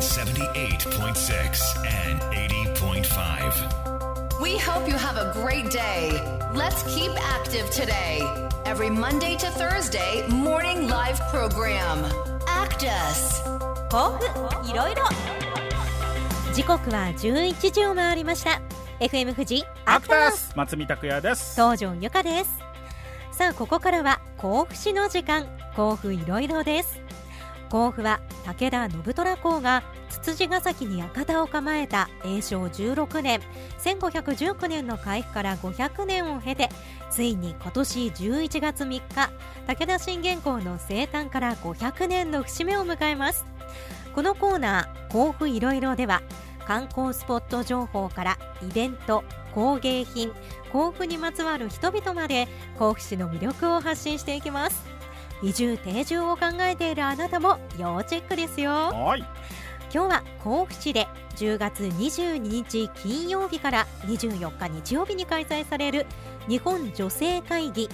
78.6 and 80.5. We hope you have a great day. Let's keep active today. Every Monday to Thursday morning live program. ACTUS 甲府いろいろ。時刻は11時を回りました。 FM 富士アクタス松見拓也です。 東條由香です。さあここからは甲府市の時間、甲府いろいろです。甲府は武田信虎公がつつじヶ崎に館を構えた永正16年1519年の開府から500年を経て、ついに今年11月3日武田信玄公の生誕から500年の節目を迎えます。このコーナー甲府いろいろでは、観光スポット情報からイベント、工芸品、甲府にまつわる人々まで甲府市の魅力を発信していきます。移住定住を考えているあなたも要チェックですよ。 はい、 今日は甲府市で10月22日金曜日から24日日曜日に開催される日本女性会議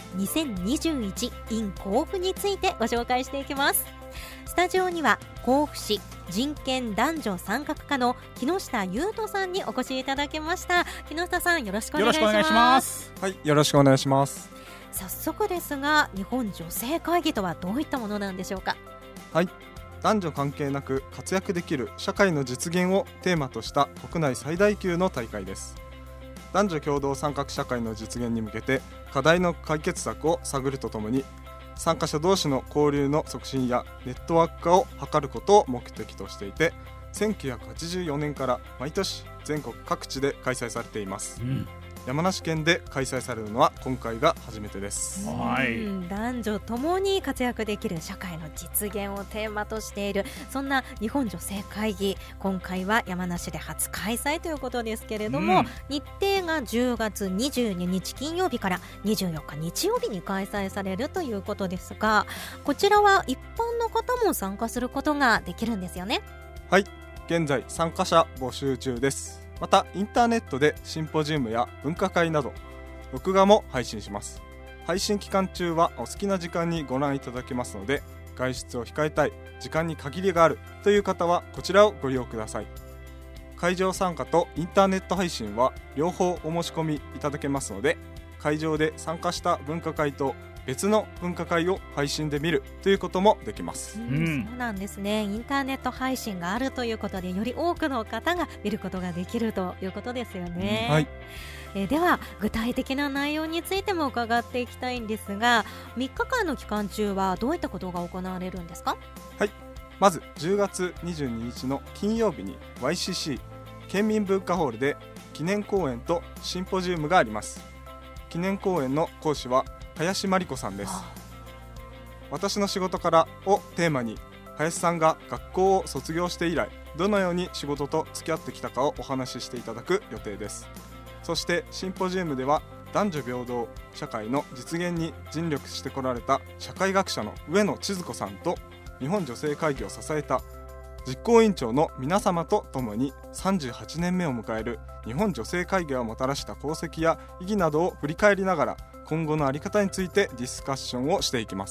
2021 in 甲府についてご紹介していきます。スタジオには甲府市人権男女参画課の木下優斗さんにお越しいただきました。木下さん、よろしくお願いします。 はい、よろしくお願いします。 早速ですが、日本女性会議とはどういったものなんでしょうか。 はい、男女関係なく活躍できる社会の実現をテーマとした国内最大級の大会です。男女共同参画社会の実現に向けて課題の解決策を探るとともに、参加者同士の交流の促進やネットワーク化を図ることを目的としていて、1984年から毎年全国各地で開催されています。山梨県で開催されるのは今回が初めてです。 男女ともに活躍できる社会の実現をテーマとしている、そんな日本女性会議、今回は山梨で初開催ということですけれども、日程が10月22日金曜日から24日日曜日に開催されるということですが、こちらは一般の方も参加することができるんですよね。 はい、現在参加者募集中です。またインターネットでシンポジウムや分科会など録画も配信します。配信期間中はお好きな時間にご覧いただけますので、外出を控えたい、時間に限りがあるという方はこちらをご利用ください。会場参加とインターネット配信は両方お申し込みいただけますので、会場で参加した分科会と別の分科会を配信で見るということもできます。 そうなんですね。インターネット配信があるということで、より多くの方が見ることができるということですよね。 はい。 では具体的な内容についても伺っていきたいんですが、3日間の期間中はどういったことが行われるんですか。 はい、まず10月22日の金曜日に YCC 県民文化ホールで記念講演とシンポジウムがあります。記念講演の講師は林真理子さんです。私の仕事からをテーマに、林さんが学校を卒業して以来どのように仕事と付き合ってきたかをお話ししていただく予定です。そしてシンポジウムでは男女平等社会の実現に尽力してこられた社会学者の上野千鶴子さんと、日本女性会議を支えた実行委員長の皆様とともに38年目を迎える日本女性会議がもたらした功績や意義などを振り返りながら、今後の在り方についてディスカッションをしていきます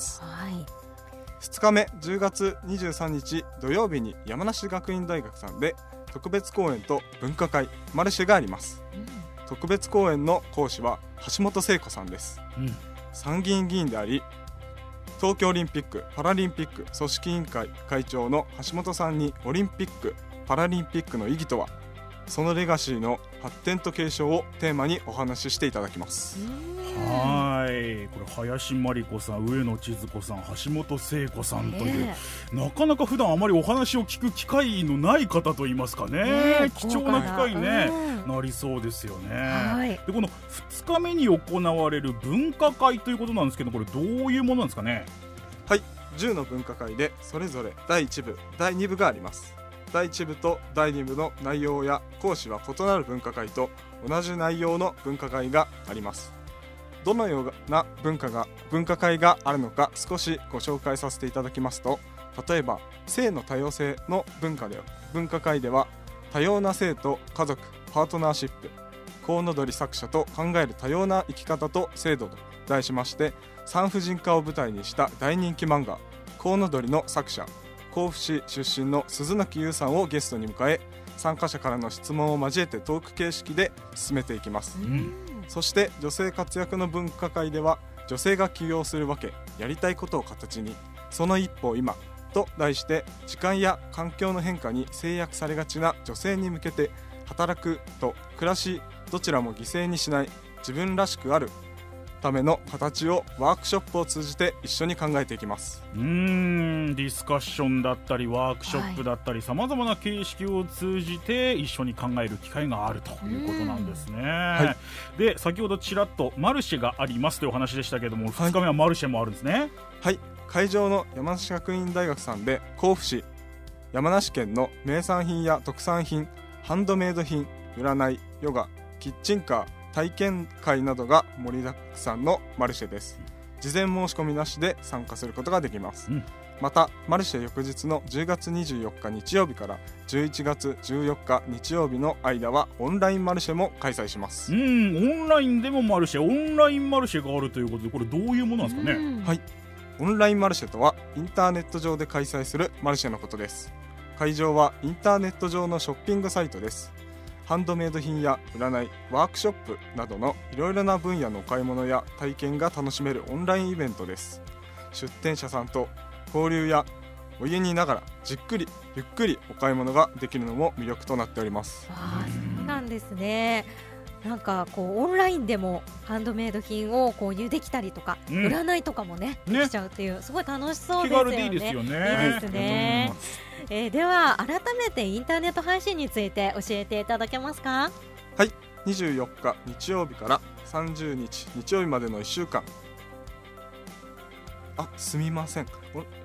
。2日目10月23日土曜日に山梨学院大学さんで特別講演と分科会マルシェがあります。特別講演の講師は橋本聖子さんです。参議院議員であり、東京オリンピック・パラリンピック組織委員会会長の橋本さんに、オリンピック・パラリンピックの意義とは、そのレガシーの発展と継承をテーマにお話ししていただきます。 はい、これ林真理子さん、上野千鶴子さん、橋本聖子さんという、なかなか普段あまりお話を聞く機会のない方といいますかね、貴重な機会に、なりそうですよね。でこの2日目に行われる分科会ということなんですけど、これどういうものなんですかね。 はい、10の分科会でそれぞれ第1部第2部があります。第1部と第2部の内容や講師は異なる分科会と同じ内容の分科会があります。どのような分科会があるのか少しご紹介させていただきますと、例えば性の多様性の分科会では、多様な性と家族、パートナーシップ、コウノドリ作者と考える多様な生き方と制度と題しまして、産婦人科を舞台にした大人気漫画コウノドリの作者甲府市出身の鈴木優さんをゲストに迎え、参加者からの質問を交えてトーク形式で進めていきます、そして女性活躍の分科会では、女性が起業するわけ、やりたいことを形に、その一歩今と題して、時間や環境の変化に制約されがちな女性に向けて、働くと暮らしどちらも犠牲にしない自分らしくあるための形をワークショップを通じて一緒に考えていきます。 ディスカッションだったりワークショップだったり、さまざまな形式を通じて一緒に考える機会があるということなんですね、で先ほどちらっとマルシェがありますというお話でしたけれども、2日目はマルシェもあるんですね。 はい、会場の山梨学院大学さんで、甲府市山梨県の名産品や特産品、ハンドメイド品、占い、ヨガ、キッチンカー、体験会などが盛りだくさんのマルシェです。事前申し込みなしで参加することができます、またマルシェ翌日の10月24日日曜日から11月14日日曜日の間はオンラインマルシェも開催します。 オンラインでもマルシェ、オンラインマルシェがあるということで、これどういうものなんですかね。 はい、オンラインマルシェとはインターネット上で開催するマルシェのことです。会場はインターネット上のショッピングサイトです。ハンドメイド品や占い、ワークショップなどのいろいろな分野のお買い物や体験が楽しめるオンラインイベントです。出店者さんと交流やお家にいながらじっくりゆっくりお買い物ができるのも魅力となっております。 そうなんですね。なんかこうオンラインでもハンドメイド品を購入できたりとか、占いとかもねできちゃうっていう、すごい楽しそうですよね。 気軽でいいですよね。 いいですね。では改めてインターネット配信について教えていただけますか。 はい、24日日曜日から30日日曜日までの1週間、すみません、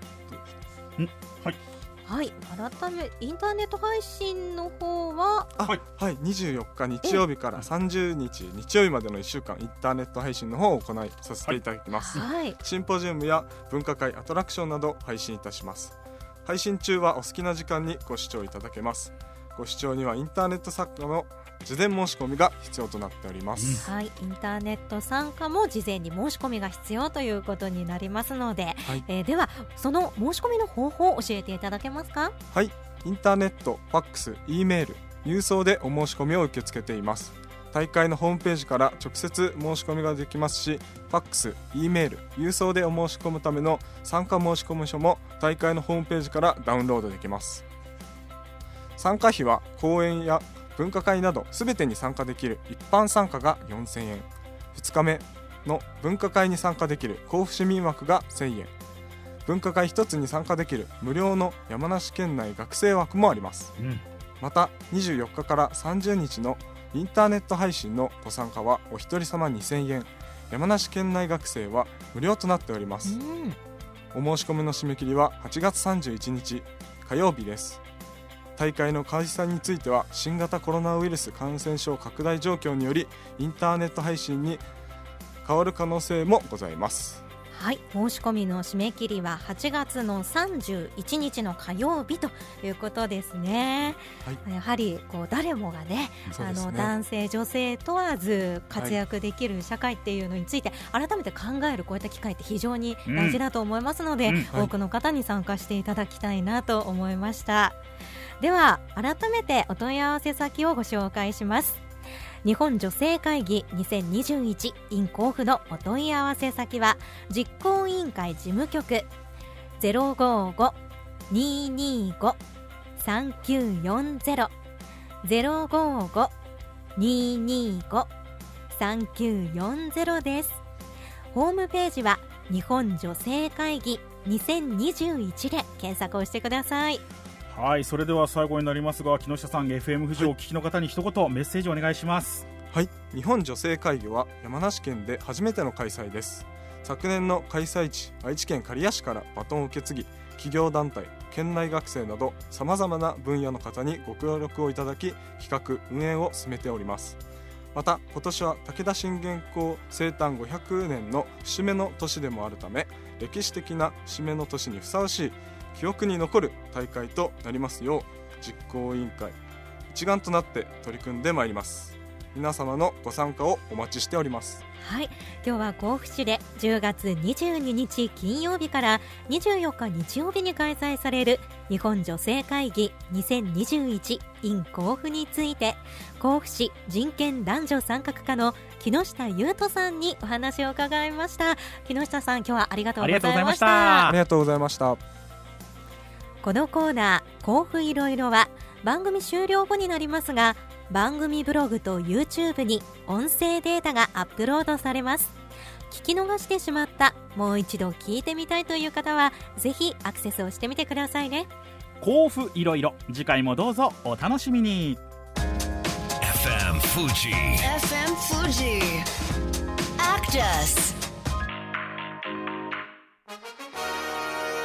はい、改めインターネット配信の方は 24日日曜日から30日日曜日までの1週間、インターネット配信の方を行いさせていただきます、シンポジウムや文化会、アトラクションなど配信いたします。配信中はお好きな時間にご視聴いただけます。ご視聴にはインターネット参加の事前申し込みが必要となっております、 インターネット参加も事前に申し込みが必要ということになりますので、ではその申し込みの方法を教えていただけますか。 はい、インターネット、ファックス、Eメール、郵送でお申し込みを受け付けています。大会のホームページから直接申し込みができますし、ファックス、Eメール、郵送でお申し込むための参加申し込み書も大会のホームページからダウンロードできます。参加費は講演や文化会など全てに参加できる一般参加が4000円、2日目の文化会に参加できる甲府市民枠が1000円、文化会1つに参加できる無料の山梨県内学生枠もあります、また24日から30日のインターネット配信のご参加はお一人様2000円、山梨県内学生は無料となっております、お申し込みの締め切りは8月31日火曜日です。大会の開催については新型コロナウイルス感染症拡大状況によりインターネット配信に変わる可能性もございます。 はい、申し込みの締め切りは8月の31日の火曜日ということですね、やはりこう誰もがね、男性女性問わず活躍できる社会っていうのについて改めて考えるこういった機会って非常に大事だと思いますので、多くの方に参加していただきたいなと思いました。では改めてお問い合わせ先をご紹介します。日本女性会議2021 in 甲府のお問い合わせ先は実行委員会事務局 055-225-3940 055-225-3940 です。ホームページは日本女性会議2021で検索をしてください。 はい、それでは最後になりますが、木下さん FM 富士をお聞きの方に一言メッセージをお願いします。 はい、日本女性会議は山梨県で初めての開催です。昨年の開催地愛知県刈谷市からバトンを受け継ぎ、企業団体、県内学生などさまざまな分野の方にご協力をいただき、企画運営を進めております。また今年は武田信玄公生誕500年の節目の年でもあるため、歴史的な節目の年にふさわしい記憶に残る大会となりますよう、実行委員会一丸となって取り組んでまいります。 皆様のご参加をお待ちしております。 はい、今日は甲府市で10月22日金曜日から24日日曜日に開催される日本女性会議2021 in 甲府について、甲府市人権男女参画課の木下優斗さんにお話を伺いました。木下さん、今日はありがとうございました。 ありがとうございました。 このコーナー甲府いろいろは番組終了後になりますが、番組ブログと YouTube に音声データがアップロードされます。聞き逃してしまった、もう一度聞いてみたいという方はぜひアクセスをしてみてくださいね。 甲府いろいろ、次回もどうぞお楽しみに。 FM Fuji Actus